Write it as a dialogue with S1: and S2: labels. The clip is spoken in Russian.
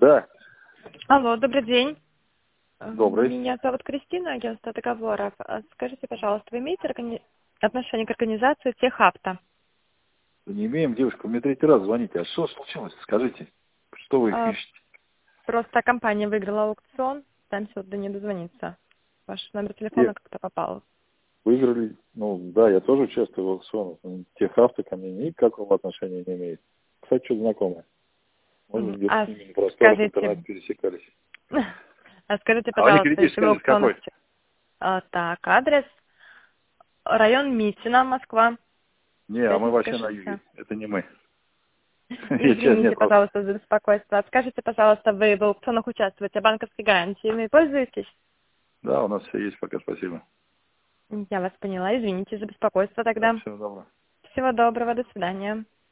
S1: Да,
S2: Алло, добрый день.
S1: добрый.
S2: Меня зовут Кристина, агентство договоров. Скажите, пожалуйста, вы имеете отношение к организации Техавто?
S1: Не имеем, девушка, вы мне третий раз звоните. А что случилось? Скажите, что вы
S2: А,
S1: ищете?
S2: Просто компания выиграла аукцион, там сюда не дозвониться. Ваш номер телефона
S1: Те
S2: как-то попал.
S1: выиграли, ну да, я тоже участвую в аукционах. Техавто ко мне никакого отношения не имеет. Кстати, что знакомое. Может быть, где-то
S2: А
S1: с ними на просторах интернета
S2: скажите,
S1: пересекались.
S2: а скажите,
S1: А вы не
S2: пожалуйста, если
S1: критический
S2: вы
S1: адрес
S2: аукцион...
S1: какой?
S2: Так, адрес район Митина, Москва,
S1: Не, а мы
S2: Пятницкое
S1: вообще на
S2: шоссе.
S1: юге. Это не мы.
S2: Извините,
S1: Нет, просто.
S2: пожалуйста, за беспокойство. А скажите, пожалуйста, вы в аукционах участвуете, банковской гарантиями пользуетесь?
S1: Да, у нас все есть пока, спасибо.
S2: Я вас поняла. Извините за беспокойство
S1: Да,
S2: тогда.
S1: всего доброго.
S2: Всего доброго. До свидания.